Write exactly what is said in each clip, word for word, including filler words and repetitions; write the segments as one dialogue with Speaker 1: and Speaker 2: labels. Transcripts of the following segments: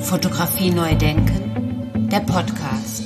Speaker 1: Fotografie neu denken, der Podcast.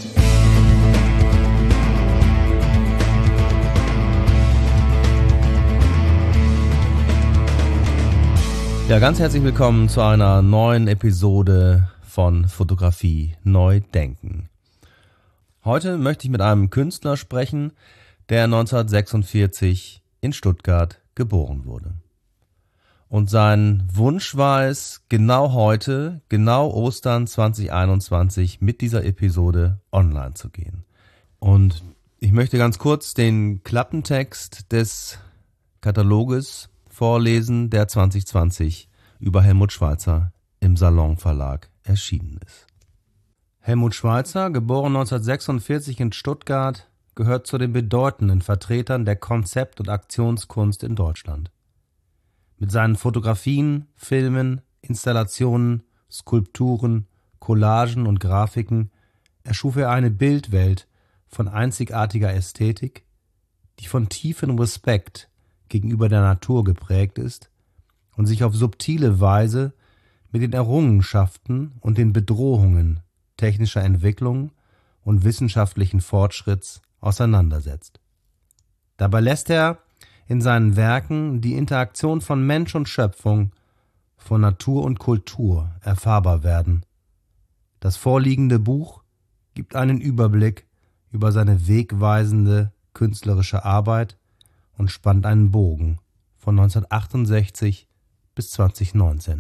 Speaker 2: Ja, ganz herzlich willkommen zu einer neuen Episode von Fotografie neu denken. Heute möchte ich mit einem Künstler sprechen, der neunzehnhundertsechsundvierzig in Stuttgart geboren wurde. Und sein Wunsch war es, genau heute, genau Ostern zwanzig einundzwanzig mit dieser Episode online zu gehen. Und ich möchte ganz kurz den Klappentext des Kataloges vorlesen, der zwanzig zwanzig über Helmut Schweizer im Salon Verlag erschienen ist. Helmut Schweizer, geboren neunzehnhundertsechsundvierzig in Stuttgart, gehört zu den bedeutenden Vertretern der Konzept- und Aktionskunst in Deutschland. Mit seinen Fotografien, Filmen, Installationen, Skulpturen, Collagen und Grafiken erschuf er eine Bildwelt von einzigartiger Ästhetik, die von tiefem Respekt gegenüber der Natur geprägt ist und sich auf subtile Weise mit den Errungenschaften und den Bedrohungen technischer Entwicklung und wissenschaftlichen Fortschritts auseinandersetzt. Dabei lässt er in seinen Werken die Interaktion von Mensch und Schöpfung, von Natur und Kultur erfahrbar werden. Das vorliegende Buch gibt einen Überblick über seine wegweisende künstlerische Arbeit und spannt einen Bogen von neunzehnhundertachtundsechzig bis zwanzig neunzehn.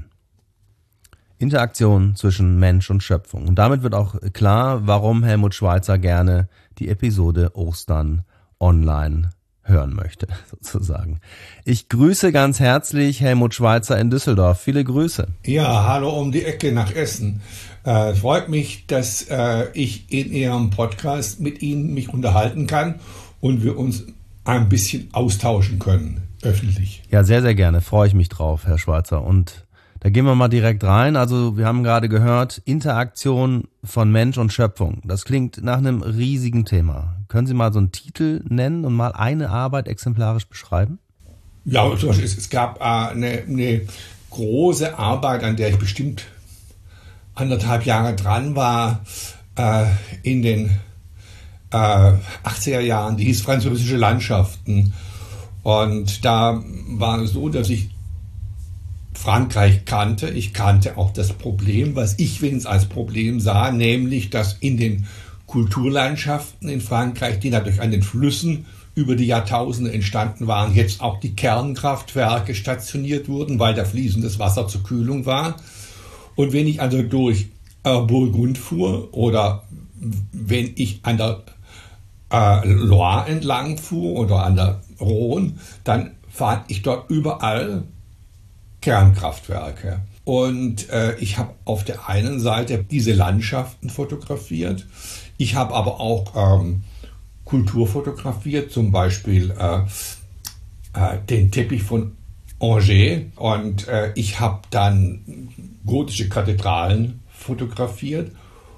Speaker 2: Interaktion zwischen Mensch und Schöpfung. Und damit wird auch klar, warum Helmut Schweizer gerne die Episode Ostern online hören möchte, sozusagen. Ich grüße ganz herzlich Helmut Schweizer in Düsseldorf. Viele Grüße.
Speaker 3: Ja, hallo um die Ecke nach Essen. Äh, freut mich, dass äh, ich in Ihrem Podcast mit Ihnen mich unterhalten kann und wir uns ein bisschen austauschen können, öffentlich.
Speaker 2: Ja, sehr, sehr gerne. Freue ich mich drauf, Herr Schweizer. Und da gehen wir mal direkt rein. Also wir haben gerade gehört, Interaktion von Mensch und Schöpfung. Das klingt nach einem riesigen Thema. Können Sie mal so einen Titel nennen und mal eine Arbeit exemplarisch beschreiben?
Speaker 3: Ja, zum Beispiel, es, es gab äh, eine, eine große Arbeit, an der ich bestimmt anderthalb Jahre dran war, äh, in den äh, achtziger Jahren, die hieß Französische Landschaften. Und da war es so, dass ich Frankreich kannte. Ich kannte auch das Problem, was ich wenigstens als Problem sah, nämlich, dass in den Kulturlandschaften in Frankreich, die dadurch an den Flüssen über die Jahrtausende entstanden waren, jetzt auch die Kernkraftwerke stationiert wurden, weil da fließendes Wasser zur Kühlung war. Und wenn ich also durch äh, Burgund fuhr oder wenn ich an der äh, Loire entlang fuhr oder an der Rhone, dann fand ich dort überall Kernkraftwerke. Und äh, ich habe auf der einen Seite diese Landschaften fotografiert, ich habe aber auch ähm, Kultur fotografiert, zum Beispiel äh, äh, den Teppich von Angers, und äh, ich habe dann gotische Kathedralen fotografiert,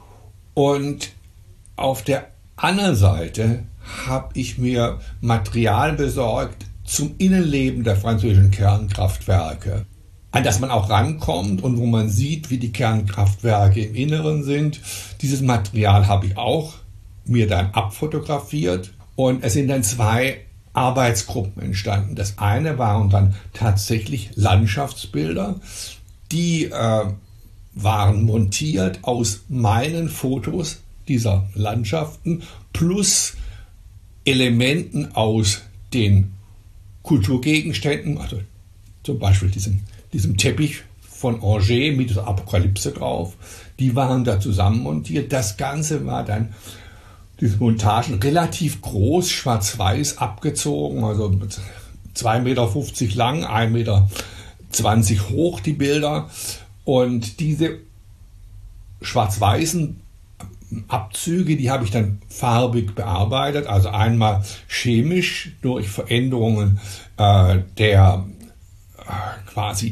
Speaker 3: und auf der anderen Seite habe ich mir Material besorgt zum Innenleben der französischen Kernkraftwerke, an das man auch rankommt und wo man sieht, wie die Kernkraftwerke im Inneren sind. Dieses Material habe ich auch mir dann abfotografiert, und es sind dann zwei Arbeitsgruppen entstanden. Das eine waren dann tatsächlich Landschaftsbilder, die äh, waren montiert aus meinen Fotos dieser Landschaften plus Elementen aus den Kulturgegenständen, also zum Beispiel diesem, diesem Teppich von Angers mit dieser Apokalypse drauf, die waren da zusammenmontiert. Das Ganze war dann, diese Montagen, relativ groß, schwarz-weiß abgezogen, also zwei Meter fünfzig lang, ein Meter zwanzig hoch die Bilder, und diese schwarz-weißen Abzüge, die habe ich dann farbig bearbeitet, also einmal chemisch durch Veränderungen äh, der äh, quasi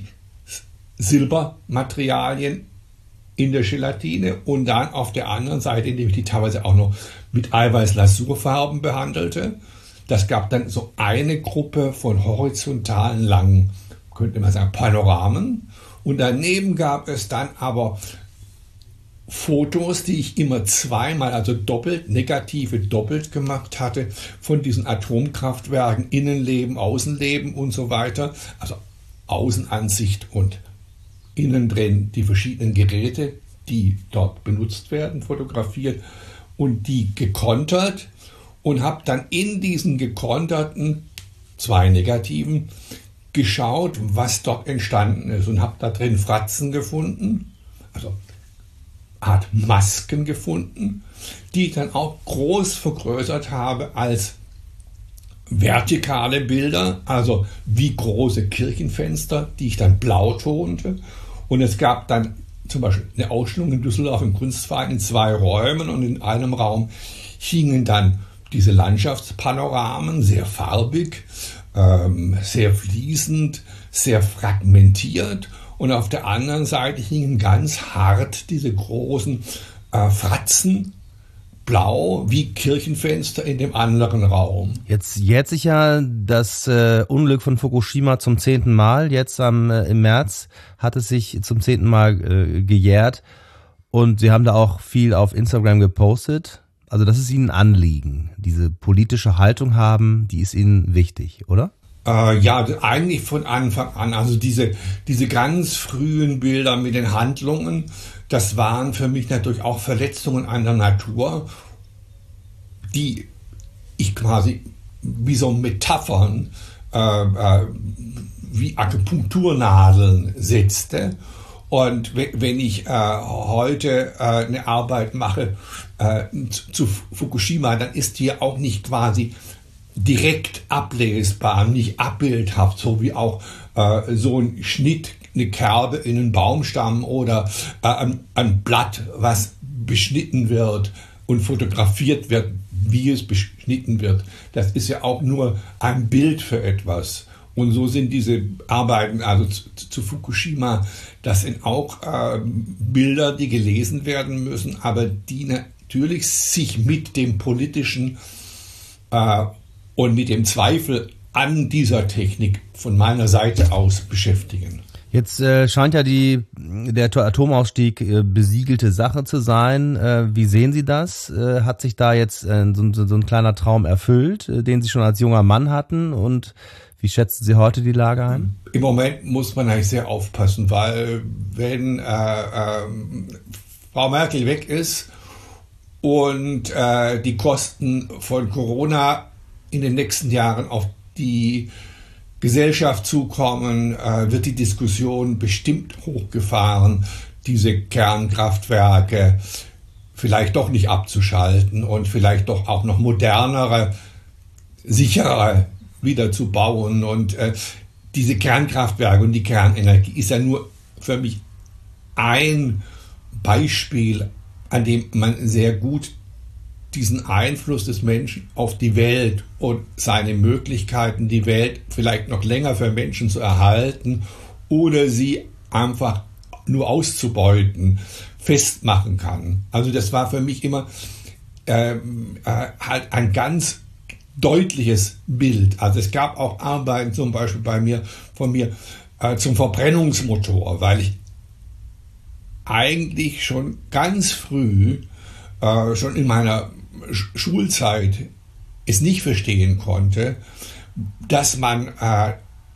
Speaker 3: Silbermaterialien in der Gelatine, und dann auf der anderen Seite, indem ich die teilweise auch noch mit Eiweiß-Lasurfarben behandelte. Das gab dann so eine Gruppe von horizontalen langen, könnte man sagen, Panoramen, und daneben gab es dann aber Fotos, die ich immer zweimal, also doppelt, negative doppelt gemacht hatte, von diesen Atomkraftwerken, Innenleben, Außenleben und so weiter. Also Außenansicht und innen drin die verschiedenen Geräte, die dort benutzt werden, fotografiert und die gekontert und habe dann in diesen gekonterten, zwei negativen, geschaut, was dort entstanden ist und habe da drin Fratzen gefunden, also Art Masken gefunden, die ich dann auch groß vergrößert habe als vertikale Bilder, also wie große Kirchenfenster, die ich dann blau tonte. Und es gab dann zum Beispiel eine Ausstellung in Düsseldorf im Kunstverein in zwei Räumen und in einem Raum hingen dann diese Landschaftspanoramen, sehr farbig, ähm, sehr fließend, sehr fragmentiert. Und auf der anderen Seite hingen ganz hart diese großen äh, Fratzen, blau wie Kirchenfenster in dem anderen Raum.
Speaker 2: Jetzt jährt sich ja das äh, Unglück von Fukushima zum zehnten Mal. Jetzt am, äh, im März hat es sich zum zehnten Mal äh, gejährt. Und Sie haben da auch viel auf Instagram gepostet. Also das ist Ihnen ein Anliegen. Diese politische Haltung haben, die ist Ihnen wichtig, oder?
Speaker 3: Äh, ja, eigentlich von Anfang an. Also diese, diese ganz frühen Bilder mit den Handlungen, das waren für mich natürlich auch Verletzungen an der Natur, die ich quasi wie so Metaphern, äh, äh, wie Akupunkturnadeln setzte. Und wenn ich äh, heute äh, eine Arbeit mache äh, zu, zu Fukushima, dann ist die auch nicht quasi direkt ablesbar, nicht abbildhaft, so wie auch äh, so ein Schnitt, eine Kerbe in einen Baumstamm oder äh, ein, ein Blatt, was beschnitten wird und fotografiert wird, wie es beschnitten wird. Das ist ja auch nur ein Bild für etwas. Und so sind diese Arbeiten, also zu, zu Fukushima, das sind auch äh, Bilder, die gelesen werden müssen, aber die natürlich sich mit dem politischen äh, und mit dem Zweifel an dieser Technik von meiner Seite aus beschäftigen.
Speaker 2: Jetzt äh, scheint ja die, der Atomausstieg äh, besiegelte Sache zu sein. Äh, wie sehen Sie das? Äh, hat sich da jetzt äh, so, so ein kleiner Traum erfüllt, äh, den Sie schon als junger Mann hatten? Und wie schätzen Sie heute die Lage ein?
Speaker 3: Im Moment muss man eigentlich sehr aufpassen, weil wenn äh, äh, Frau Merkel weg ist und äh, die Kosten von Corona in den nächsten Jahren auf die Gesellschaft zukommen, äh, wird die Diskussion bestimmt hochgefahren, diese Kernkraftwerke vielleicht doch nicht abzuschalten und vielleicht doch auch noch modernere, sichere wieder zu bauen. Und äh, diese Kernkraftwerke und die Kernenergie ist ja nur für mich ein Beispiel, an dem man sehr gut diesen Einfluss des Menschen auf die Welt und seine Möglichkeiten, die Welt vielleicht noch länger für Menschen zu erhalten oder sie einfach nur auszubeuten, festmachen kann. Also das war für mich immer äh, äh, halt ein ganz deutliches Bild. Also es gab auch Arbeiten zum Beispiel bei mir, von mir äh, zum Verbrennungsmotor, weil ich eigentlich schon ganz früh, äh, schon in meiner Schulzeit es nicht verstehen konnte, dass man äh,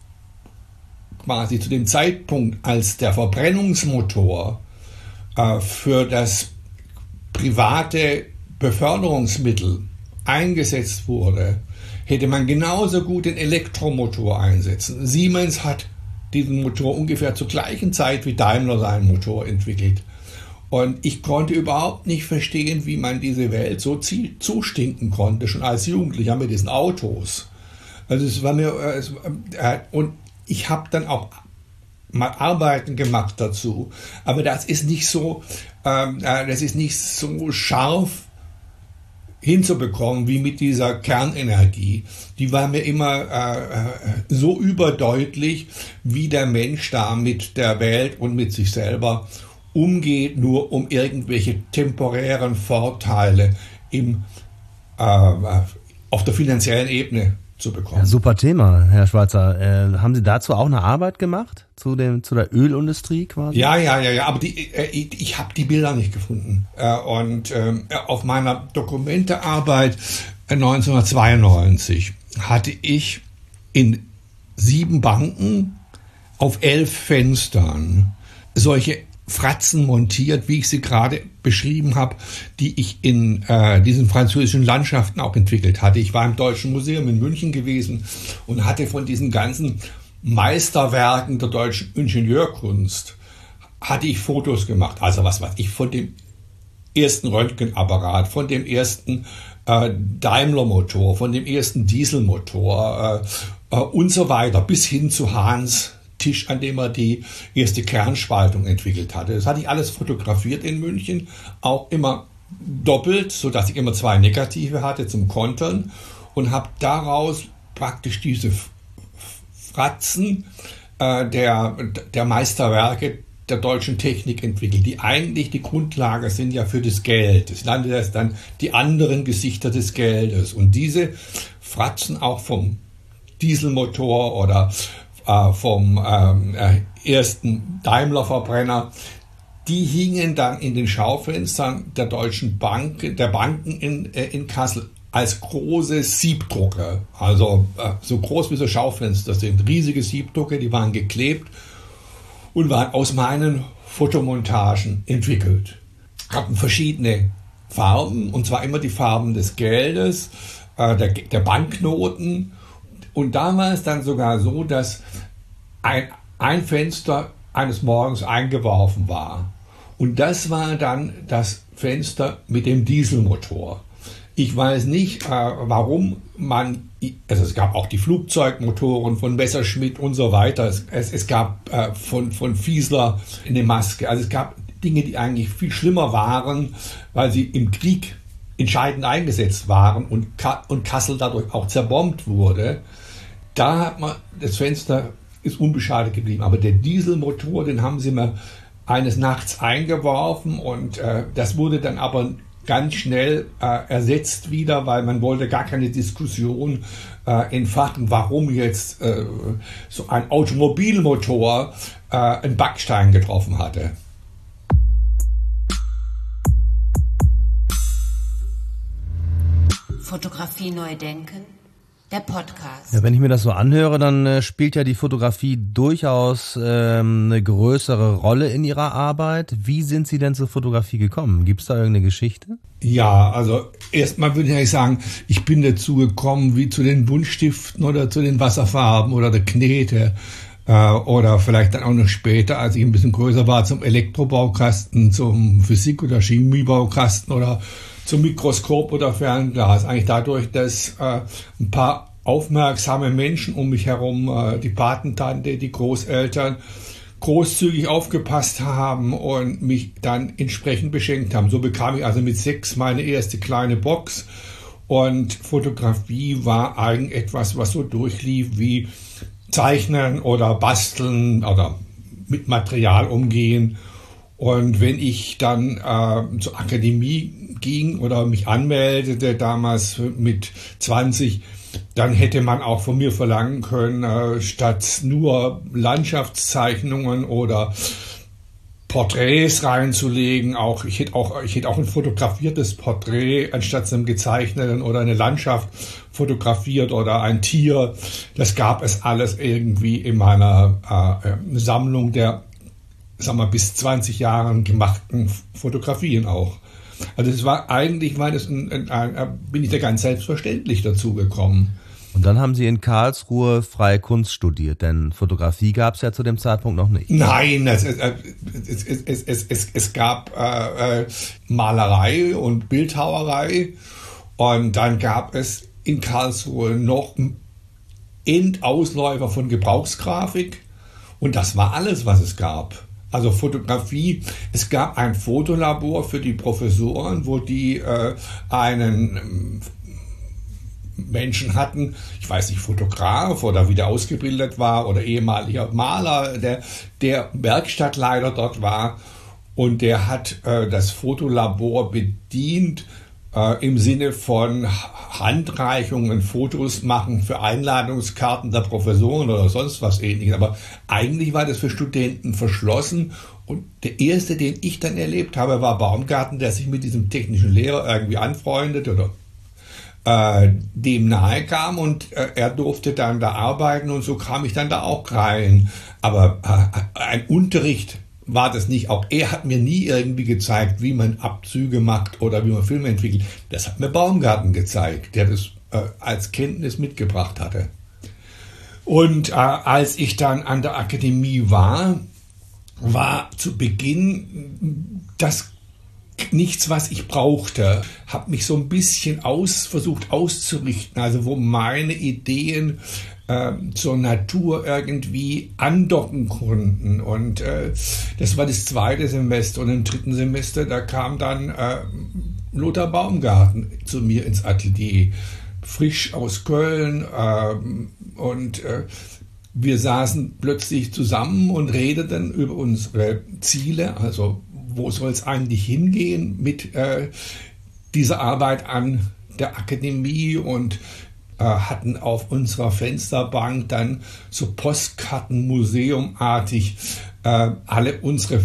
Speaker 3: quasi zu dem Zeitpunkt, als der Verbrennungsmotor äh, für das private Beförderungsmittel eingesetzt wurde, hätte man genauso gut den Elektromotor einsetzen. Siemens hat diesen Motor ungefähr zur gleichen Zeit wie Daimler seinen Motor entwickelt. Und ich konnte überhaupt nicht verstehen, wie man diese Welt so zustinken konnte, schon als Jugendlicher mit diesen Autos. Also es war mir, es, äh, und ich habe dann auch mal Arbeiten gemacht dazu, aber das ist nicht so, ähm, äh, das ist nicht so scharf hinzubekommen wie mit dieser Kernenergie. Die war mir immer äh, so überdeutlich, wie der Mensch da mit der Welt und mit sich selber umgeht, nur um irgendwelche temporären Vorteile im, äh, auf der finanziellen Ebene zu bekommen.
Speaker 2: Ja, super Thema, Herr Schweizer. Äh, haben Sie dazu auch eine Arbeit gemacht? Zu dem, zu der Ölindustrie quasi?
Speaker 3: Ja, ja, ja, ja, aber die, äh, ich, ich habe die Bilder nicht gefunden. Äh, und äh, auf meiner Dokumentearbeit neunzehnhundertzweiundneunzig hatte ich in sieben Banken auf elf Fenstern solche Fratzen montiert, wie ich sie gerade beschrieben habe, die ich in äh, diesen französischen Landschaften auch entwickelt hatte. Ich war im Deutschen Museum in München gewesen und hatte von diesen ganzen Meisterwerken der deutschen Ingenieurkunst hatte ich Fotos gemacht. Also was weiß ich, von dem ersten Röntgenapparat, von dem ersten äh, Daimler-Motor, von dem ersten Dieselmotor äh, äh, und so weiter, bis hin zu Hahns Tisch, an dem er die erste Kernspaltung entwickelt hatte. Das hatte ich alles fotografiert in München, auch immer doppelt, sodass ich immer zwei Negative hatte zum Kontern und habe daraus praktisch diese Fratzen äh, der, der Meisterwerke der deutschen Technik entwickelt, die eigentlich die Grundlage sind ja für das Geld. Das nannte das dann die anderen Gesichter des Geldes. Und diese Fratzen auch vom Dieselmotor oder äh, vom ähm, äh, ersten Daimler-Verbrenner, die hingen dann in den Schaufenstern der deutschen Bank, der Banken in, äh, in Kassel als große Siebdrucke. Also äh, so groß wie so Schaufenster sind. Riesige Siebdrucke, die waren geklebt und waren aus meinen Fotomontagen entwickelt. Hatten verschiedene Farben, und zwar immer die Farben des Geldes, äh, der, der Banknoten. Und da war es dann sogar so, dass ein, ein Fenster eines Morgens eingeworfen war. Und das war dann das Fenster mit dem Dieselmotor. Ich weiß nicht, äh, warum man, also es gab auch die Flugzeugmotoren von Messerschmitt und so weiter. Es, es, es gab äh, von, von Fiesler eine Maske. Also es gab Dinge, die eigentlich viel schlimmer waren, weil sie im Krieg entscheidend eingesetzt waren und, Ka- und Kassel dadurch auch zerbombt wurde. Da hat man, das Fenster ist unbeschadet geblieben. Aber der Dieselmotor, den haben sie mir eines Nachts eingeworfen und äh, das wurde dann aber ganz schnell äh, ersetzt wieder, weil man wollte gar keine Diskussion äh, entfachen, warum jetzt äh, so ein Automobilmotor äh, einen Backstein getroffen hatte.
Speaker 1: Fotografie neu denken, der Podcast.
Speaker 2: Ja, wenn ich mir das so anhöre, dann äh, spielt ja die Fotografie durchaus ähm, eine größere Rolle in Ihrer Arbeit. Wie sind Sie denn zur Fotografie gekommen? Gibt es da irgendeine Geschichte?
Speaker 3: Ja, also erstmal würde ich eigentlich sagen, ich bin dazu gekommen wie zu den Buntstiften oder zu den Wasserfarben oder der Knete äh, oder vielleicht dann auch noch später, als ich ein bisschen größer war, zum Elektrobaukasten, zum Physik- oder Chemiebaukasten oder zum Mikroskop oder Fernglas. Eigentlich dadurch, dass äh, ein paar aufmerksame Menschen um mich herum, äh, die Patentante, die Großeltern, großzügig aufgepasst haben und mich dann entsprechend beschenkt haben. So bekam ich also mit sechs meine erste kleine Box und Fotografie war eigentlich etwas, was so durchlief wie Zeichnen oder Basteln oder mit Material umgehen. Und wenn ich dann äh, zur Akademie ging oder mich anmeldete, damals mit zwanzig, dann hätte man auch von mir verlangen können, äh, statt nur Landschaftszeichnungen oder Porträts reinzulegen, auch ich hätte auch ich hätte auch ein fotografiertes Porträt anstatt einem gezeichneten oder eine Landschaft fotografiert oder ein Tier. Das gab es alles irgendwie in meiner äh, Sammlung der, sagen wir, bis zwanzig Jahren gemachten Fotografien auch. Also es war eigentlich, war das ein, ein, ein, bin ich da ganz selbstverständlich dazu gekommen.
Speaker 2: Und dann haben Sie in Karlsruhe freie Kunst studiert, denn Fotografie gab es ja zu dem Zeitpunkt noch nicht.
Speaker 3: Nein, es, es, es, es, es, es, es gab äh, Malerei und Bildhauerei und dann gab es in Karlsruhe noch Endausläufer von Gebrauchsgrafik und das war alles, was es gab. Also Fotografie, es gab ein Fotolabor für die Professoren, wo die äh, einen ähm, Menschen hatten, ich weiß nicht, Fotograf oder wieder ausgebildet war oder ehemaliger Maler, der, der Werkstattleiter dort war und der hat äh, das Fotolabor bedient äh, im Sinne von Handreichungen, Fotos machen für Einladungskarten der Professoren oder sonst was Ähnliches. Aber eigentlich war das für Studenten verschlossen. Und der erste, den ich dann erlebt habe, war Baumgarten, der sich mit diesem technischen Lehrer irgendwie anfreundet oder äh, dem nahe kam, und äh, er durfte dann da arbeiten, und so kam ich dann da auch rein. Aber äh, ein Unterricht war das nicht. Auch er hat mir nie irgendwie gezeigt, wie man Abzüge macht oder wie man Filme entwickelt. Das hat mir Baumgarten gezeigt, der das äh, als Kenntnis mitgebracht hatte. Und äh, als ich dann an der Akademie war, war zu Beginn das nichts, was ich brauchte. Habe mich so ein bisschen aus, versucht auszurichten, also wo meine Ideen äh, zur Natur irgendwie andocken konnten. Und äh, das war das zweite Semester. Und im dritten Semester, da kam dann äh, Lothar Baumgarten zu mir ins Atelier, frisch aus Köln. Äh, und äh, wir saßen plötzlich zusammen und redeten über unsere Ziele, also wo soll es eigentlich hingehen mit äh, dieser Arbeit an der Akademie, und äh, hatten auf unserer Fensterbank dann so Postkartenmuseumartig äh, alle unsere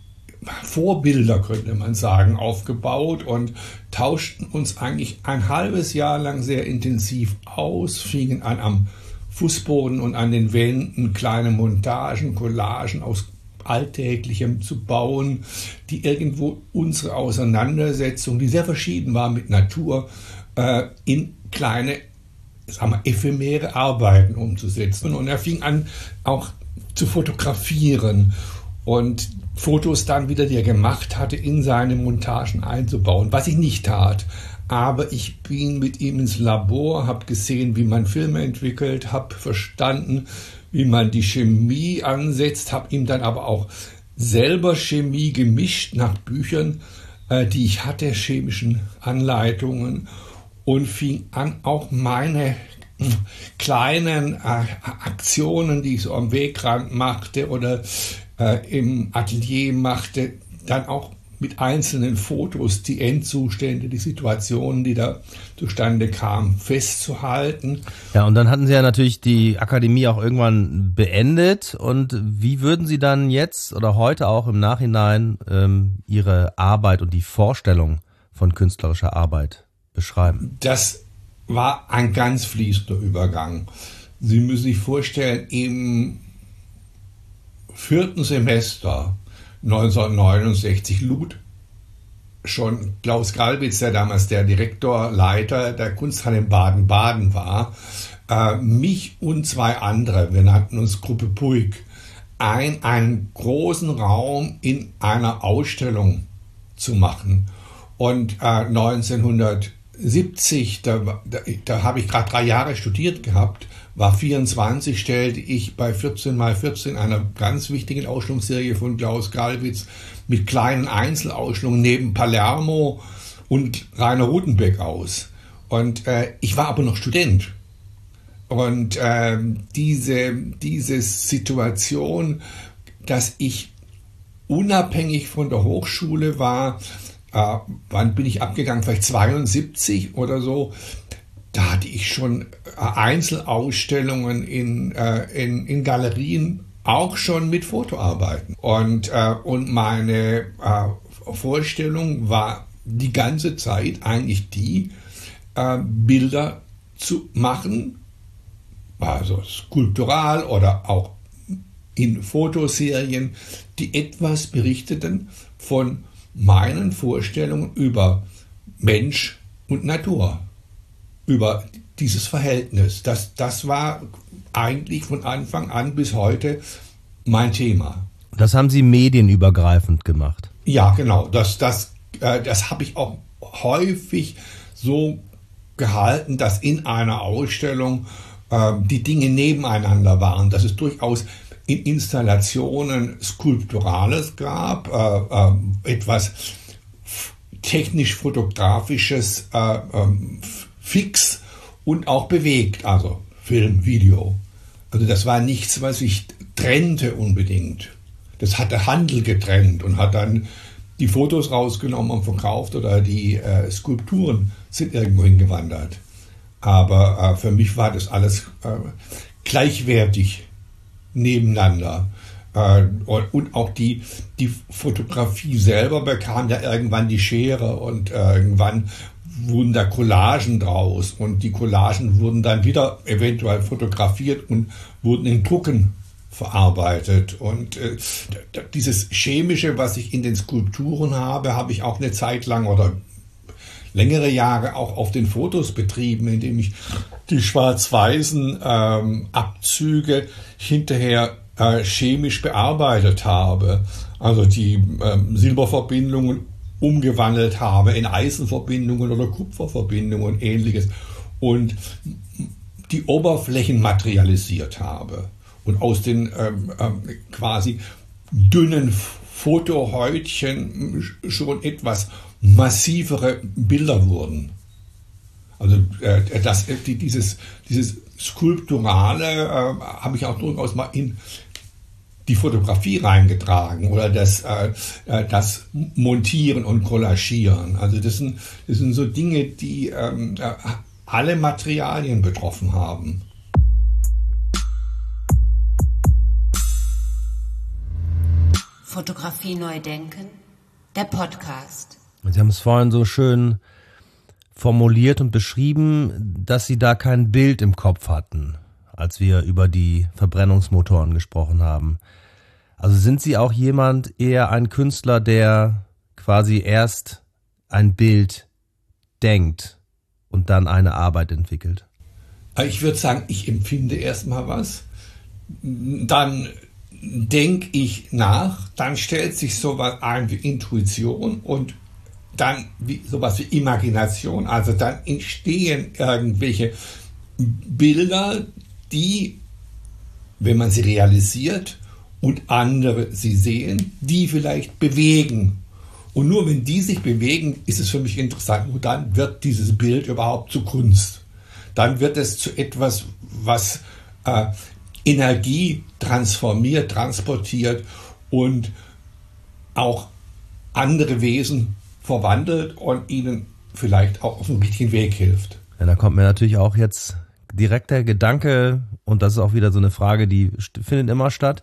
Speaker 3: Vorbilder, könnte man sagen, aufgebaut und tauschten uns eigentlich ein halbes Jahr lang sehr intensiv aus, fingen an am Fußboden und an den Wänden kleine Montagen, Collagen aus Alltäglichem zu bauen, die irgendwo unsere Auseinandersetzung, die sehr verschieden war mit Natur, äh, in kleine, sagen wir, ephemere Arbeiten umzusetzen. Und er fing an, auch zu fotografieren und Fotos dann wieder, die er gemacht hatte, in seine Montagen einzubauen, was ich nicht tat. Aber ich bin mit ihm ins Labor, habe gesehen, wie man Filme entwickelt, habe verstanden, wie man die Chemie ansetzt, habe ihm dann aber auch selber Chemie gemischt nach Büchern, äh, die ich hatte, chemischen Anleitungen, und fing an, auch meine äh, kleinen äh, Aktionen, die ich so am Wegrand machte oder äh, im Atelier machte, dann auch mit einzelnen Fotos die Endzustände, die Situationen, die da zustande kamen, festzuhalten.
Speaker 2: Ja, und dann hatten Sie ja natürlich die Akademie auch irgendwann beendet. Und wie würden Sie dann jetzt oder heute auch im Nachhinein ähm, Ihre Arbeit und die Vorstellung von künstlerischer Arbeit beschreiben?
Speaker 3: Das war ein ganz fließender Übergang. Sie müssen sich vorstellen, im vierten Semester neunzehnhundertneunundsechzig lud schon Klaus Gallwitz, der damals der Direktor, Leiter der Kunsthalle in Baden-Baden war, äh, mich und zwei andere, wir nannten uns Gruppe Puig, ein, einen großen Raum in einer Ausstellung zu machen. Und äh, neunzehnhundertsiebzig, da, da, da habe ich gerade drei Jahre studiert gehabt, war vierundzwanzig, stellte ich bei vierzehn mal vierzehn, einer ganz wichtigen Ausstellungsserie von Klaus Gallwitz, mit kleinen Einzelausstellungen neben Palermo und Rainer Rutenbeck aus. Und äh, ich war aber noch Student. Und äh, diese, diese Situation, dass ich unabhängig von der Hochschule war, äh, wann bin ich abgegangen, vielleicht zweiundsiebzig oder so, da hatte ich schon Einzelausstellungen in, äh, in, in Galerien, auch schon mit Fotoarbeiten. Und, äh, und meine äh, Vorstellung war die ganze Zeit eigentlich die, äh, Bilder zu machen, also skulptural oder auch in Fotoserien, die etwas berichteten von meinen Vorstellungen über Mensch und Natur, über dieses Verhältnis. Das, das war eigentlich von Anfang an bis heute mein Thema.
Speaker 2: Das haben Sie medienübergreifend gemacht?
Speaker 3: Ja, genau. Das, das, äh, das habe ich auch häufig so gehalten, dass in einer Ausstellung äh, die Dinge nebeneinander waren, dass es durchaus in Installationen Skulpturales gab, äh, äh, etwas technisch-fotografisches, äh, äh, fix und auch bewegt, also Film, Video. Also das war nichts, was ich trennte unbedingt. Das hat der Handel getrennt und hat dann die Fotos rausgenommen und verkauft oder die äh, Skulpturen sind irgendwo hingewandert. Aber äh, für mich war das alles äh, gleichwertig nebeneinander. Äh, und, und auch die, die Fotografie selber bekam ja irgendwann die Schere und äh, irgendwann wurden da Collagen draus und die Collagen wurden dann wieder eventuell fotografiert und wurden in Drucken verarbeitet. Und äh, dieses Chemische, was ich in den Skulpturen habe, habe ich auch eine Zeit lang oder längere Jahre auch auf den Fotos betrieben, indem ich die schwarz-weißen ähm, Abzüge hinterher äh, chemisch bearbeitet habe. Also die ähm, Silberverbindungen umgewandelt habe in Eisenverbindungen oder Kupferverbindungen und ähnliches und die Oberflächen materialisiert habe und aus den ähm, ähm, quasi dünnen Fotohäutchen schon etwas massivere Bilder wurden. Also äh, das, die, dieses, dieses Skulpturale äh, habe ich auch durchaus mal in die Fotografie reingetragen oder das, äh, das Montieren und Collagieren. Also das sind, das sind so Dinge, die ähm, alle Materialien betroffen haben.
Speaker 1: Fotografie neu denken, der Podcast.
Speaker 2: Sie haben es vorhin so schön formuliert und beschrieben, dass Sie da kein Bild im Kopf hatten, als wir über die Verbrennungsmotoren gesprochen haben. Also sind Sie auch jemand, eher ein Künstler, der quasi erst ein Bild denkt und dann eine Arbeit entwickelt?
Speaker 3: Ich würde sagen, ich empfinde erstmal was, dann denke ich nach, dann stellt sich sowas ein wie Intuition und dann wie, sowas wie Imagination. Also dann entstehen irgendwelche Bilder, die, wenn man sie realisiert und andere sie sehen, die vielleicht bewegen. Und nur wenn die sich bewegen, ist es für mich interessant. Und dann wird dieses Bild überhaupt zu Kunst. Dann wird es zu etwas, was äh, Energie transformiert, transportiert und auch andere Wesen verwandelt und ihnen vielleicht auch auf den richtigen Weg hilft.
Speaker 2: Ja, da kommt mir natürlich auch jetzt direkt der Gedanke, und das ist auch wieder so eine Frage, die findet immer statt,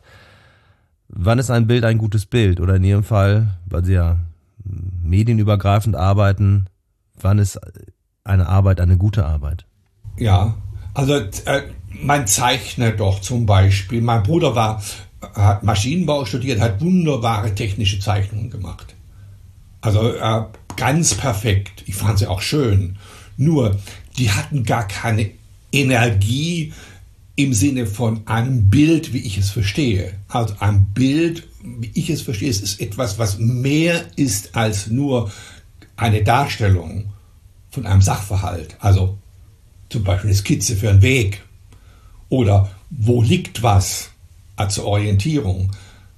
Speaker 2: wann ist ein Bild ein gutes Bild? Oder in Ihrem Fall, weil Sie ja medienübergreifend arbeiten, wann ist eine Arbeit eine gute Arbeit?
Speaker 3: Ja, also äh, man zeichnet doch zum Beispiel, mein Bruder war, hat Maschinenbau studiert, hat wunderbare technische Zeichnungen gemacht. Also äh, ganz perfekt. Ich fand sie auch schön. Nur, die hatten gar keine Energie im Sinne von einem Bild, wie ich es verstehe. Also ein Bild, wie ich es verstehe, es ist etwas, was mehr ist als nur eine Darstellung von einem Sachverhalt. Also zum Beispiel eine Skizze für einen Weg oder wo liegt was als Orientierung.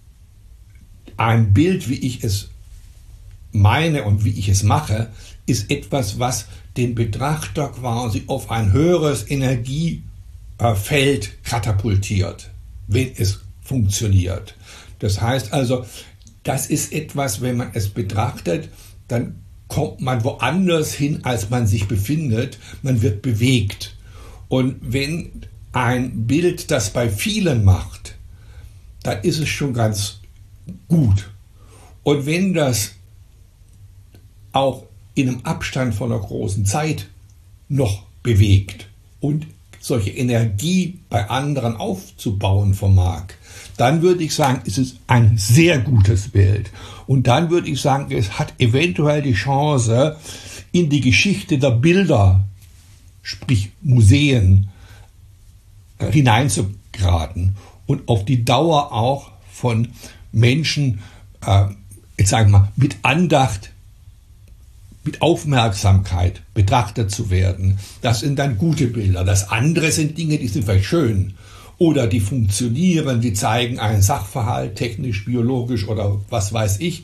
Speaker 3: Ein Bild, wie ich es meine und wie ich es mache, ist etwas, was den Betrachter quasi auf ein höheres Energiefeld katapultiert, wenn es funktioniert. Das heißt also, das ist etwas, wenn man es betrachtet, dann kommt man woanders hin, als man sich befindet. Man wird bewegt. Und wenn ein Bild das bei vielen macht, dann ist es schon ganz gut. Und wenn das auch in einem Abstand von einer großen Zeit noch bewegt und solche Energie bei anderen aufzubauen vermag, dann würde ich sagen, ist es ein sehr gutes Bild. Und dann würde ich sagen, es hat eventuell die Chance, in die Geschichte der Bilder, sprich Museen, äh, hineinzugeraten und auf die Dauer auch von Menschen, äh, jetzt sagen wir mal, mit Andacht, mit Aufmerksamkeit betrachtet zu werden. Das sind dann gute Bilder. Das andere sind Dinge, die sind vielleicht schön oder die funktionieren, die zeigen einen Sachverhalt, technisch, biologisch oder was weiß ich.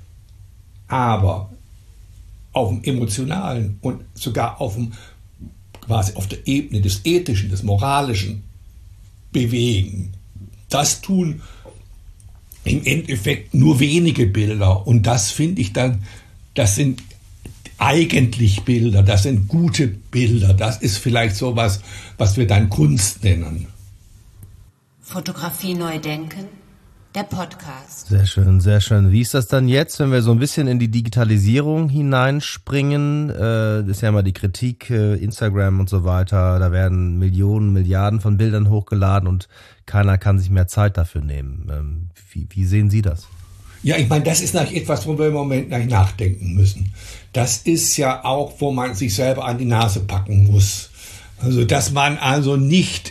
Speaker 3: Aber auf dem emotionalen und sogar auf dem, quasi auf der Ebene des Ethischen, des Moralischen bewegen. Das tun im Endeffekt nur wenige Bilder. Und das finde ich dann, das sind eigentlich Bilder, das sind gute Bilder. Das ist vielleicht sowas, was wir dann Kunst nennen.
Speaker 1: Fotografie neu denken, der Podcast.
Speaker 2: Sehr schön, sehr schön. Wie ist das dann jetzt, wenn wir so ein bisschen in die Digitalisierung hineinspringen? Äh, das ist ja immer die Kritik, äh, Instagram und so weiter. Da werden Millionen, Milliarden von Bildern hochgeladen und keiner kann sich mehr Zeit dafür nehmen. Ähm, wie, wie sehen Sie das?
Speaker 3: Ja, ich meine, das ist natürlich etwas, wo wir im Moment nachdenken müssen. Das ist ja auch, wo man sich selber an die Nase packen muss. Also, dass man also nicht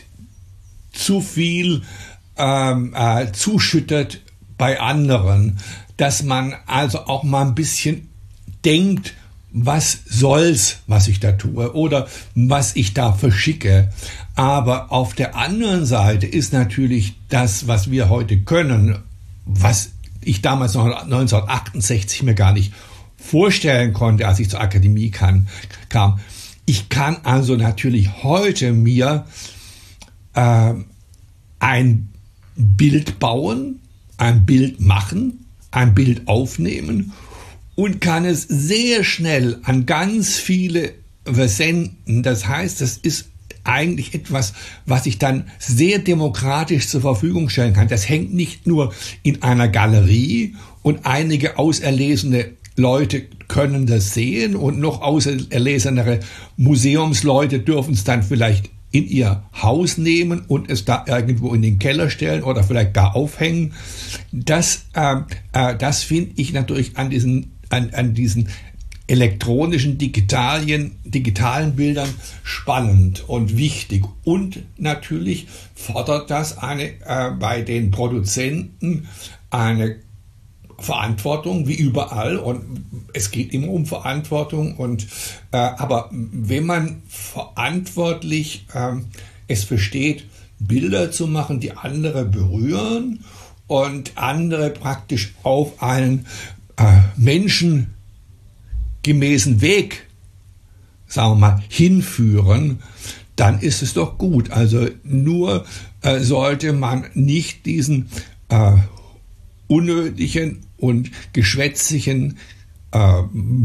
Speaker 3: zu viel ähm, äh, zuschüttet bei anderen, dass man also auch mal ein bisschen denkt, was soll's, was ich da tue oder was ich da verschicke. Aber auf der anderen Seite ist natürlich das, was wir heute können, was ich damals noch neunzehnhundertachtundsechzig mir gar nicht vorstellen konnte, als ich zur Akademie kam. kam. Ich kann also natürlich heute mir äh, ein Bild bauen, ein Bild machen, ein Bild aufnehmen und kann es sehr schnell an ganz viele versenden. Das heißt, das ist eigentlich etwas, was ich dann sehr demokratisch zur Verfügung stellen kann. Das hängt nicht nur in einer Galerie und einige auserlesene Leute können das sehen und noch auserlesenere Museumsleute dürfen es dann vielleicht in ihr Haus nehmen und es da irgendwo in den Keller stellen oder vielleicht gar aufhängen. Das, äh, äh, das finde ich natürlich an diesen, an, an diesen elektronischen Digitalien, digitalen Bildern spannend und wichtig. Und natürlich fordert das eine, äh, bei den Produzenten eine Verantwortung, wie überall. Und es geht immer um Verantwortung. Und, äh, aber wenn man verantwortlich äh, es versteht, Bilder zu machen, die andere berühren und andere praktisch auf einen äh, Menschen gemäßen Weg, sagen wir mal, hinführen, dann ist es doch gut. Also nur äh, sollte man nicht diesen äh, unnötigen und geschwätzigen äh,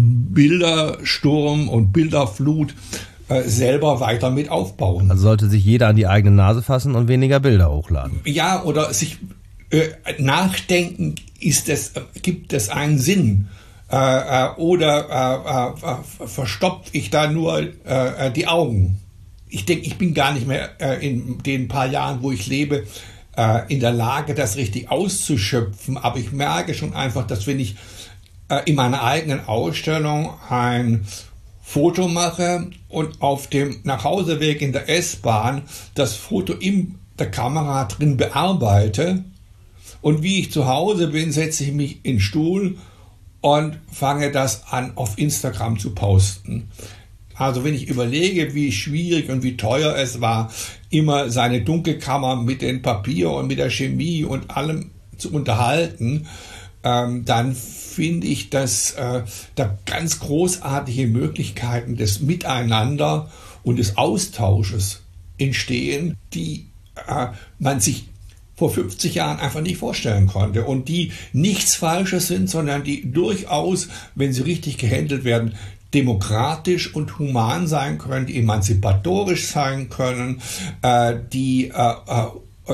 Speaker 3: Bildersturm und Bilderflut äh, selber weiter mit aufbauen. Also
Speaker 2: sollte sich jeder an die eigene Nase fassen und weniger Bilder hochladen.
Speaker 3: Ja, oder sich äh, nachdenken, ist es, gibt es einen Sinn? Äh, äh, oder äh, äh, verstopft ich da nur äh, die Augen? Ich denke, ich bin gar nicht mehr äh, in den paar Jahren, wo ich lebe, äh, in der Lage, das richtig auszuschöpfen. Aber ich merke schon einfach, dass wenn ich äh, in meiner eigenen Ausstellung ein Foto mache und auf dem Nachhauseweg in der S-Bahn das Foto in der Kamera drin bearbeite und wie ich zu Hause bin, setze ich mich in den Stuhl und fange das an, auf Instagram zu posten. Also wenn ich überlege, wie schwierig und wie teuer es war, immer seine Dunkelkammer mit dem Papier und mit der Chemie und allem zu unterhalten, ähm, dann finde ich, dass äh, da ganz großartige Möglichkeiten des Miteinander und des Austausches entstehen, die äh, man sich vor fünfzig Jahren einfach nicht vorstellen konnte und die nichts Falsches sind, sondern die durchaus, wenn sie richtig gehandelt werden, demokratisch und human sein können, die emanzipatorisch sein können, äh, die, äh, äh,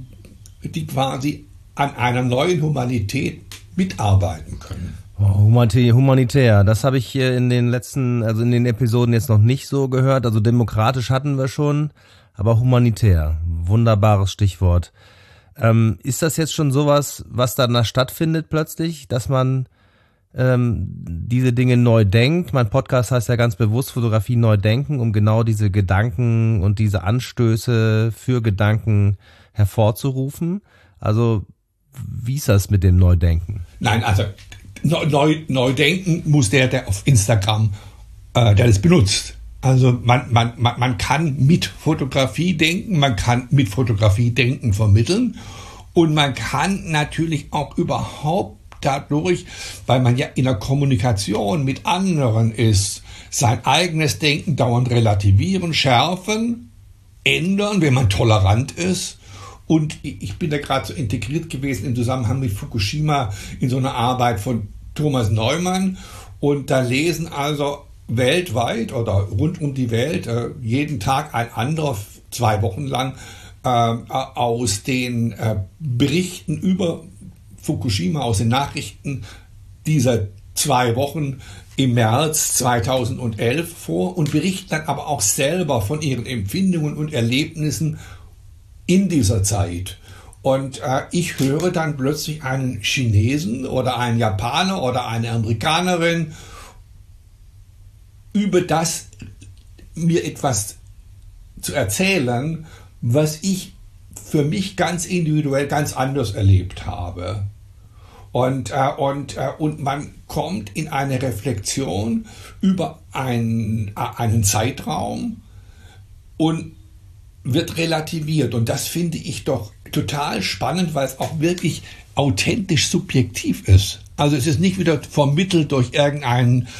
Speaker 3: die quasi an einer neuen Humanität mitarbeiten können.
Speaker 2: Humanitär, das habe ich in den letzten, also in den Episoden jetzt noch nicht so gehört. Also demokratisch hatten wir schon, aber humanitär, wunderbares Stichwort. Ähm, ist das jetzt schon sowas, was danach stattfindet plötzlich, dass man ähm, diese Dinge neu denkt? Mein Podcast heißt ja ganz bewusst Fotografie neu denken, um genau diese Gedanken und diese Anstöße für Gedanken hervorzurufen. Also wie ist das mit dem Neudenken?
Speaker 3: Nein, also neu, neu denken muss der, der auf Instagram, äh, der das benutzt. Also man, man, man, man kann mit Fotografie denken, man kann mit Fotografie denken vermitteln und man kann natürlich auch überhaupt dadurch, weil man ja in der Kommunikation mit anderen ist, sein eigenes Denken dauernd relativieren, schärfen, ändern, wenn man tolerant ist Und ich bin da gerade so integriert gewesen im Zusammenhang mit Fukushima in so einer Arbeit von Thomas Neumann. Und da lesen also weltweit oder rund um die Welt äh, jeden Tag ein anderer, zwei Wochen lang, äh, aus den äh, Berichten über Fukushima, aus den Nachrichten dieser zwei Wochen im März zweitausendelf vor und berichten dann aber auch selber von ihren Empfindungen und Erlebnissen in dieser Zeit. Und äh, ich höre dann plötzlich einen Chinesen oder einen Japaner oder eine Amerikanerin über das mir etwas zu erzählen, was ich für mich ganz individuell ganz anders erlebt habe. Und, äh, und, äh, und man kommt in eine Reflexion über ein, äh, einen Zeitraum und wird relativiert. Und das finde ich doch total spannend, weil es auch wirklich authentisch subjektiv ist. Also es ist nicht wieder vermittelt durch irgendein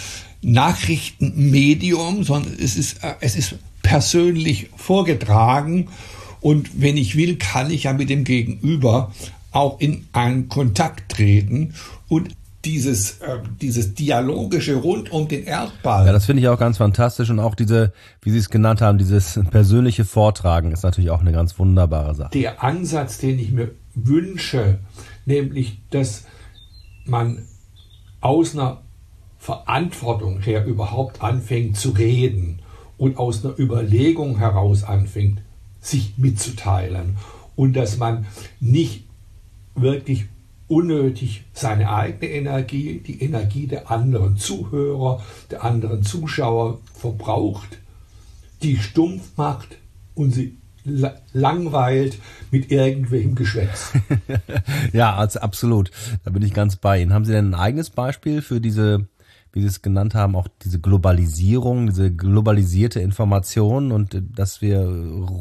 Speaker 3: Nachrichtenmedium, sondern es ist, äh, es ist persönlich vorgetragen. Und wenn ich will, kann ich ja mit dem Gegenüber auch in einen Kontakt treten und dieses, äh, dieses Dialogische rund um den Erdball.
Speaker 2: Ja, das finde ich auch ganz fantastisch und auch diese, wie Sie es genannt haben, dieses persönliche Vortragen ist natürlich auch eine ganz wunderbare Sache.
Speaker 3: Der Ansatz, den ich mir wünsche, nämlich, dass man aus einer Verantwortung her überhaupt anfängt zu reden und aus einer Überlegung heraus anfängt, sich mitzuteilen und dass man nicht wirklich unnötig seine eigene Energie, die Energie der anderen Zuhörer, der anderen Zuschauer verbraucht, die stumpf macht und sie langweilt mit irgendwelchem Geschwätz.
Speaker 2: Ja, also absolut. Da bin ich ganz bei Ihnen. Haben Sie denn ein eigenes Beispiel für diese, wie Sie es genannt haben, auch diese Globalisierung, diese globalisierte Information und dass wir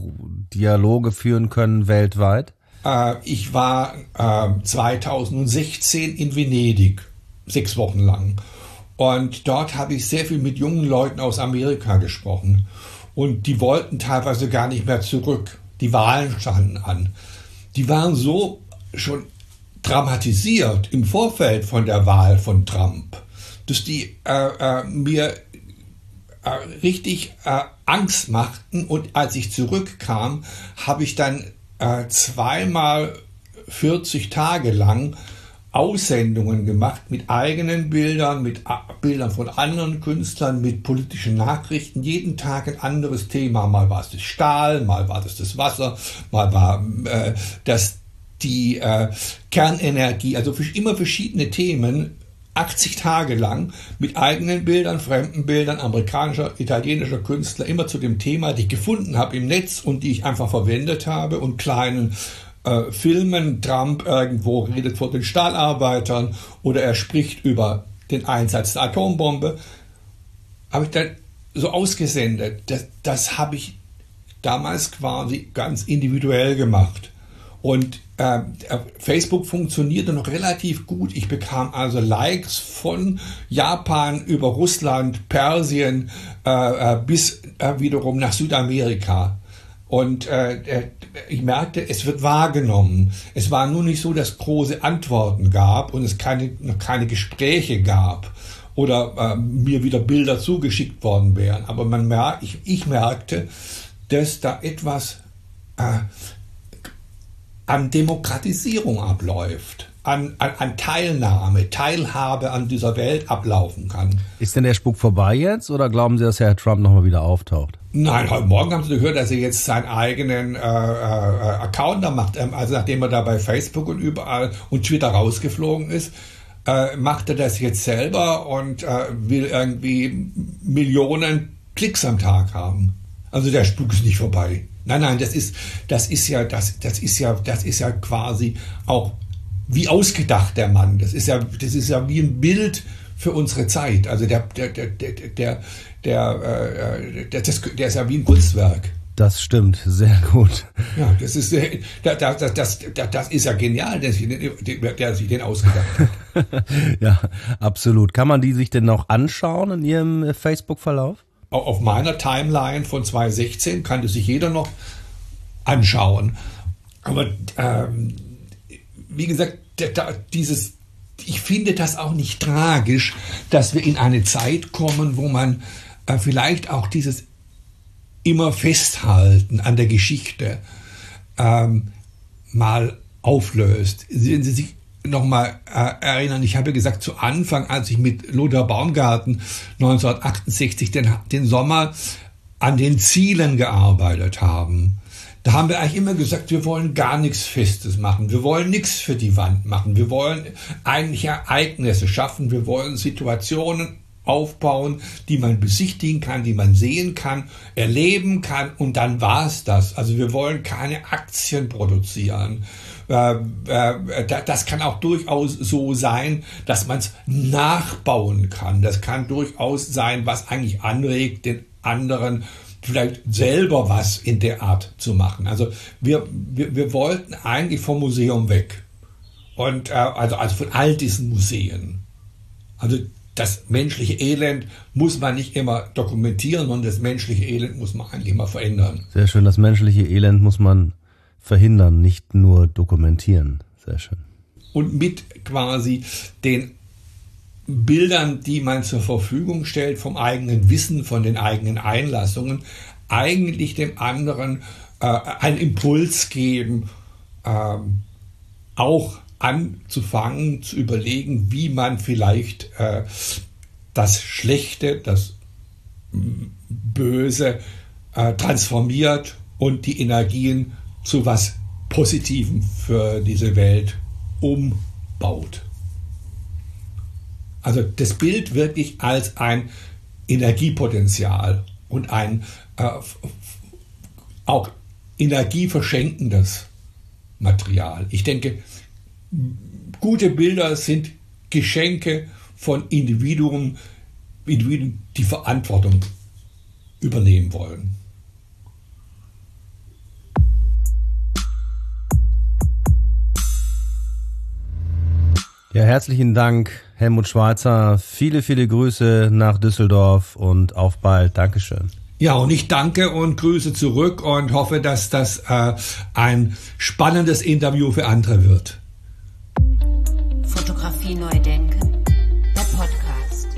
Speaker 2: Dialoge führen können weltweit?
Speaker 3: Ich war äh, zweitausendsechzehn in Venedig, sechs Wochen lang. Und dort habe ich sehr viel mit jungen Leuten aus Amerika gesprochen. Und die wollten teilweise gar nicht mehr zurück. Die Wahlen standen an. Die waren so schon dramatisiert im Vorfeld von der Wahl von Trump, dass die äh, äh, mir äh, richtig äh, Angst machten. Und als ich zurückkam, habe ich dann Äh, zweimal vierzig Tage lang Aussendungen gemacht mit eigenen Bildern, mit A- Bildern von anderen Künstlern, mit politischen Nachrichten, jeden Tag ein anderes Thema. Mal war es das Stahl, mal war es das Wasser, mal war äh, das die äh, Kernenergie, also für, immer verschiedene Themen, achtzig Tage lang mit eigenen Bildern, fremden Bildern, amerikanischer, italienischer Künstler, immer zu dem Thema, die ich gefunden habe im Netz und die ich einfach verwendet habe und kleinen äh, Filmen. Trump irgendwo redet vor den Stahlarbeitern oder er spricht über den Einsatz der Atombombe. Habe ich dann so ausgesendet. Das, das habe ich damals quasi ganz individuell gemacht. Und äh, Facebook funktionierte noch relativ gut. Ich bekam also Likes von Japan über Russland, Persien äh, äh, bis äh, wiederum nach Südamerika. Und äh, ich merkte, es wird wahrgenommen. Es war nur nicht so, dass es große Antworten gab und es keine, noch keine Gespräche gab oder äh, mir wieder Bilder zugeschickt worden wären. Aber man merkt, ich, ich merkte, dass da etwas äh, an Demokratisierung abläuft, an, an, an Teilnahme, Teilhabe an dieser Welt ablaufen kann.
Speaker 2: Ist denn der Spuk vorbei jetzt oder glauben Sie, dass Herr Trump nochmal wieder auftaucht?
Speaker 3: Nein, heute Morgen haben Sie gehört, dass er jetzt seinen eigenen äh, äh, Account da macht. Also nachdem er da bei Facebook und überall und Twitter rausgeflogen ist, äh, macht er das jetzt selber und äh, will irgendwie Millionen Klicks am Tag haben. Also der Spuk ist nicht vorbei. Nein, nein, das ist, das ist ja, das, das ist ja, das ist ja quasi auch wie ausgedacht, der Mann. Das ist ja, das ist ja wie ein Bild für unsere Zeit. Also der, der, der, der, der, der, äh, der, das, der ist ja wie ein Kunstwerk.
Speaker 2: Das stimmt, sehr gut.
Speaker 3: Ja, das ist, das, das, das, das ist ja genial, der sich den, der sich den ausgedacht hat.
Speaker 2: Ja, absolut. Kann man die sich denn noch anschauen in Ihrem Facebook-Verlauf?
Speaker 3: Auf meiner Timeline von zweitausendsechzehn kann das sich jeder noch anschauen. Aber ähm, wie gesagt, da, dieses, ich finde das auch nicht tragisch, dass wir in eine Zeit kommen, wo man äh, vielleicht auch dieses immer Festhalten an der Geschichte ähm, mal auflöst. Wenn Sie sich nochmal äh, erinnern, ich habe gesagt, zu Anfang, als ich mit Lothar Baumgarten neunzehnhundertachtundsechzig den, den Sommer an den Zielen gearbeitet haben, da haben wir eigentlich immer gesagt, wir wollen gar nichts Festes machen, wir wollen nichts für die Wand machen, wir wollen eigentlich Ereignisse schaffen, wir wollen Situationen aufbauen, die man besichtigen kann, die man sehen kann, erleben kann, und dann war es das. Also wir wollen keine Aktien produzieren. Das kann auch durchaus so sein, dass man es nachbauen kann. Das kann durchaus sein, was eigentlich anregt, den anderen vielleicht selber was in der Art zu machen. Also wir, wir, wir wollten eigentlich vom Museum weg. Und äh, also, also von all diesen Museen. Also das menschliche Elend muss man nicht immer dokumentieren, sondern das menschliche Elend muss man eigentlich immer verändern.
Speaker 2: Sehr schön, das menschliche Elend muss man verhindern, nicht nur dokumentieren. Sehr schön.
Speaker 3: Und mit quasi den Bildern, die man zur Verfügung stellt, vom eigenen Wissen, von den eigenen Einlassungen, eigentlich dem anderen äh, einen Impuls geben, äh, auch anzufangen, zu überlegen, wie man vielleicht äh, das Schlechte, das Böse äh, transformiert und die Energien zu was Positivem für diese Welt umbaut. Also das Bild wirklich als ein Energiepotenzial und ein äh, auch energieverschenkendes Material. Ich denke, gute Bilder sind Geschenke von Individuen, Individuen, die Verantwortung übernehmen wollen.
Speaker 2: Ja, herzlichen Dank, Helmut Schweizer. Viele, viele Grüße nach Düsseldorf und auf bald. Dankeschön.
Speaker 3: Ja, und ich danke und grüße zurück und hoffe, dass das äh, ein spannendes Interview für andere wird.
Speaker 1: Fotografie neu denken, der Podcast.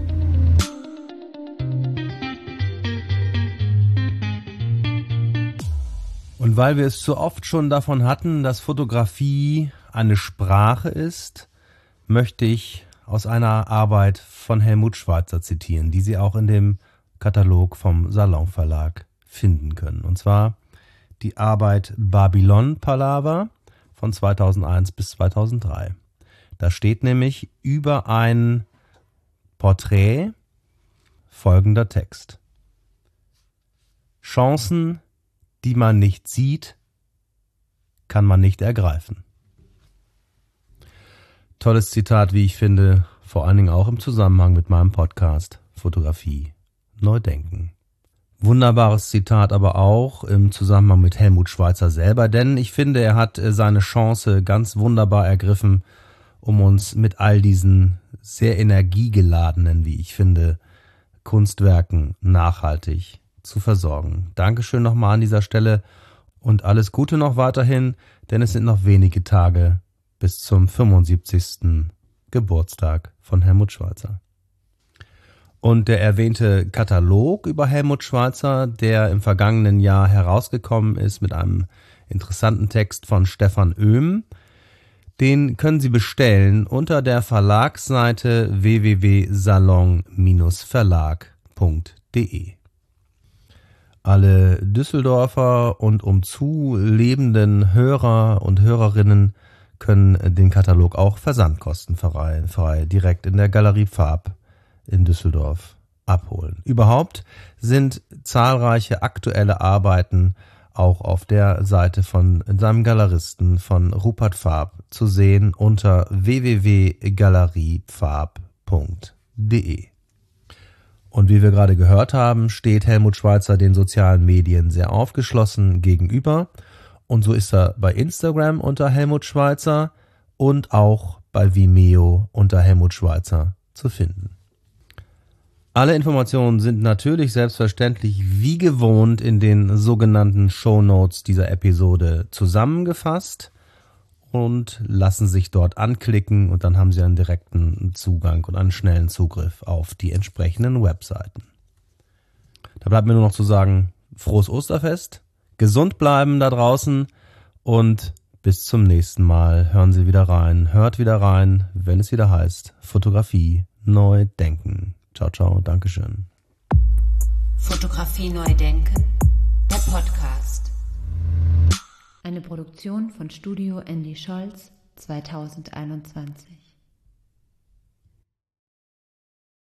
Speaker 2: Und weil wir es so oft schon davon hatten, dass Fotografie eine Sprache ist, möchte ich aus einer Arbeit von Helmut Schweizer zitieren, die Sie auch in dem Katalog vom Salon Verlag finden können. Und zwar die Arbeit Babylon Palaver von zweitausendeins bis zweitausenddrei. Da steht nämlich über ein Porträt folgender Text: Chancen, die man nicht sieht, kann man nicht ergreifen. Tolles Zitat, wie ich finde, vor allen Dingen auch im Zusammenhang mit meinem Podcast Fotografie neu denken. Wunderbares Zitat aber auch im Zusammenhang mit Helmut Schweizer selber, denn ich finde, er hat seine Chance ganz wunderbar ergriffen, um uns mit all diesen sehr energiegeladenen, wie ich finde, Kunstwerken nachhaltig zu versorgen. Dankeschön nochmal an dieser Stelle und alles Gute noch weiterhin, denn es sind noch wenige Tage bis zum fünfundsiebzigsten Geburtstag von Helmut Schweizer. Und der erwähnte Katalog über Helmut Schweizer, der im vergangenen Jahr herausgekommen ist mit einem interessanten Text von Stefan Oehm, den können Sie bestellen unter der Verlagsseite w w w punkt salon verlag punkt de. Alle Düsseldorfer und umzu lebenden Hörer und Hörerinnen können den Katalog auch versandkostenfrei frei direkt in der Galerie Farb in Düsseldorf abholen. Überhaupt sind zahlreiche aktuelle Arbeiten auch auf der Seite von seinem Galeristen von Rupert Farb zu sehen unter w w w punkt galeriefarb punkt de. Und wie wir gerade gehört haben, steht Helmut Schweizer den sozialen Medien sehr aufgeschlossen gegenüber. Und so ist er bei Instagram unter Helmut Schweizer und auch bei Vimeo unter Helmut Schweizer zu finden. Alle Informationen sind natürlich selbstverständlich wie gewohnt in den sogenannten Shownotes dieser Episode zusammengefasst und lassen sich dort anklicken und dann haben Sie einen direkten Zugang und einen schnellen Zugriff auf die entsprechenden Webseiten. Da bleibt mir nur noch zu sagen, frohes Osterfest, gesund bleiben da draußen und bis zum nächsten Mal. Hören Sie wieder rein, hört wieder rein, wenn es wieder heißt Fotografie neu denken. Ciao, ciao, Dankeschön.
Speaker 1: Fotografie neu denken, der Podcast.
Speaker 4: Eine Produktion von Studio Andy Scholz zweitausendeinundzwanzig.